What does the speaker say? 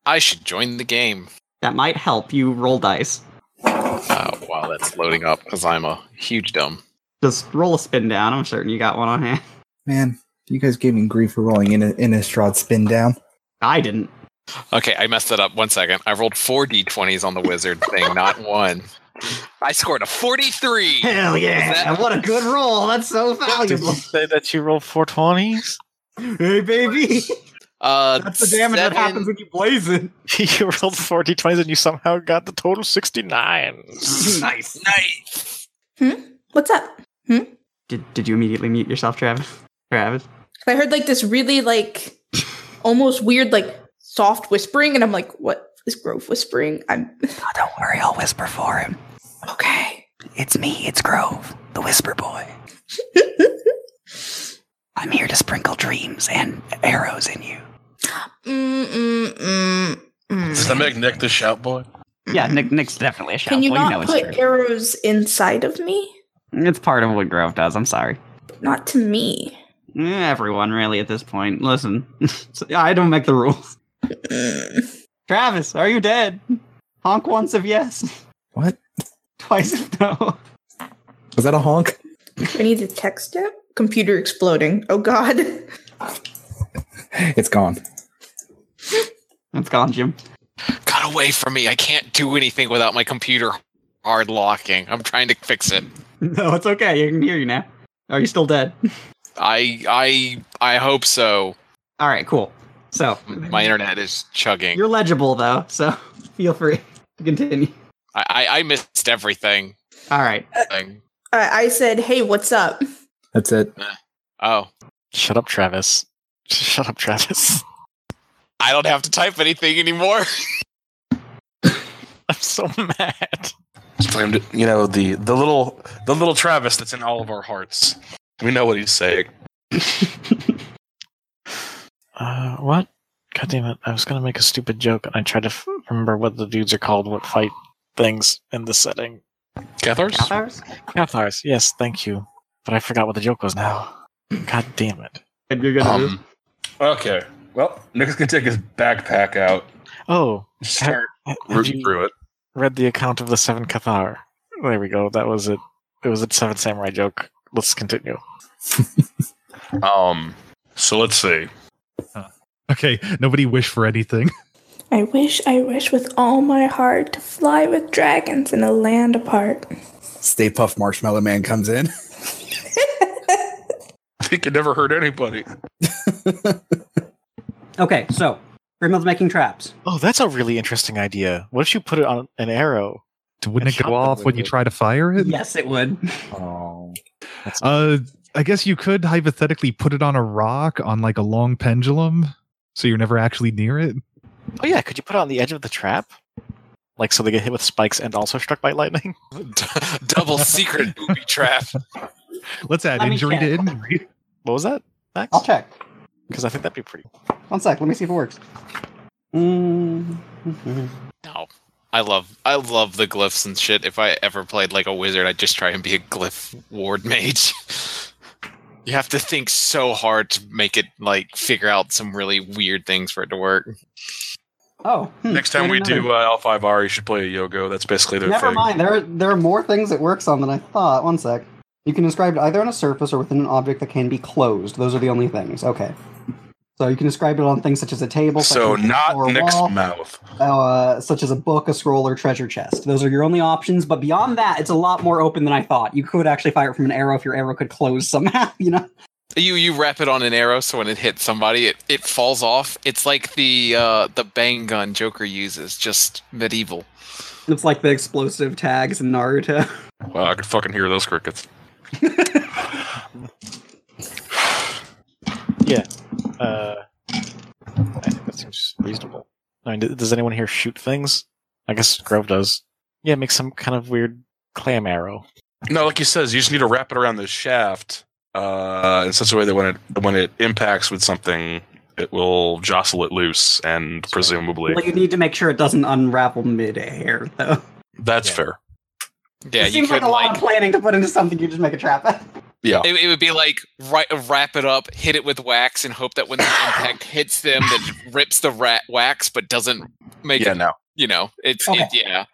I should join the game. That might help you roll dice. While that's loading up, because I'm a huge dumb. Just roll a spin down. I'm certain you got one on hand. Man, you guys gave me grief for rolling in Innistrad spin down. I didn't. Okay, I messed it up. 1 second. I rolled 4 d20s on the wizard thing, not 1. I scored a 43. Hell yeah! What a good roll. That's so Did valuable. you say that you rolled 420s? Hey, baby. That's the damage that happens when you blaze it. You rolled 4 d20s and you somehow got the total 69. Nice. What's up? Did you immediately mute yourself, Travis? I heard like this really like almost weird like soft whispering, and I'm like, what is Grove whispering? Oh, don't worry, I'll whisper for him. Okay. It's me, it's Grove, the Whisper Boy. I'm here to sprinkle dreams and arrows in you. Does that make Nick the shout boy? Yeah, Nick's definitely a shout Can you boy. not know it's put true. arrows inside of me? It's part of what Grove does. I'm sorry. Not to me. Everyone, really, at this point. Listen, I don't make the rules. Travis, are you dead? Honk once if yes. What? Twice if no. Was that a honk? I need to text it. Computer exploding. Oh god. It's gone. It's gone, Jim. Got away from me. I can't do anything without my computer hard locking. I'm trying to fix it. No, it's okay. I can hear you now. Are you still dead? I hope so. All right, cool. So My internet is chugging. you're legible though, so feel free to continue. I missed everything. All right. I said, hey, what's up? That's it. Oh. Shut up, Travis. Shut up, Travis. I don't have to type anything anymore. I'm so mad. Just blamed it. You know, the little Travis that's in all of our hearts. We know what he's saying. What? God damn it. I was going to make a stupid joke and I tried to remember what the dudes are called, what fight things in the setting. Cathars? Cathars, yes, thank you. But I forgot what the joke was now. God damn it. And you're gonna Okay. Well, Nick's gonna take his backpack out. Oh, Start have rooting you through it. read the account of the 7 Cathar? There we go. That was it. It was a 7 Samurai joke. Let's continue. So let's see. Okay, nobody wish for anything. I wish with all my heart to fly with dragons in a land apart. Stay Puft Marshmallow Man comes in. I think it never hurt anybody. Okay, so Grimhild's making traps. Oh, that's a really interesting idea. What if you put it on an arrow? Wouldn't it Shot go them off with when you it. try to fire it? Yes, it would. Oh. That's I guess you could hypothetically put it on a rock on like a long pendulum, so you're never actually near it. Oh yeah, could you put it on the edge of the trap? Like so they get hit with spikes and also struck by lightning? Double secret booby trap. Let's add Let me injury to check. injury. What was that, Max? I'll check. Because I think that'd be pretty. 1 sec. Let me see if it works. Mm-hmm. No. I love the glyphs and shit. If I ever played like a wizard, I'd just try and be a glyph ward mage. You have to think so hard to make it like figure out some really weird things for it to work. Oh. Next time we do L5R, you should play a Yogo. That's basically their Never thing. mind. There are more things it works on than I thought. 1 sec. You can describe it either on a surface or within an object that can be closed. Those are the only things. Okay. So you can describe it on things such as a table, So such as not or a Nick's wall, mouth. such as a book, a scroll, or treasure chest. Those are your only options. But beyond that, it's a lot more open than I thought. You could actually fire it from an arrow if your arrow could close somehow. You know. You wrap it on an arrow, so when it hits somebody, it falls off. It's like the bang gun Joker uses, just medieval. It's like the explosive tags in Naruto. Wow, I could fucking hear those crickets. Yeah. I think that seems reasonable. I mean, does anyone here shoot things? I guess Grove does. Yeah, make some kind of weird clam arrow. No, like he says, you just need to wrap it around the shaft in such a way that when it impacts with something, it will jostle it loose and presumably. Well, you need to make sure it doesn't unravel mid-air, though. That's fair. Yeah, It seems like a lot of planning to put into something you just make a trap at. Yeah. It would be like wrap it up, hit it with wax, and hope that when the impact hits them, that it rips the wax, but doesn't make it. No. You know, it's Okay. yeah.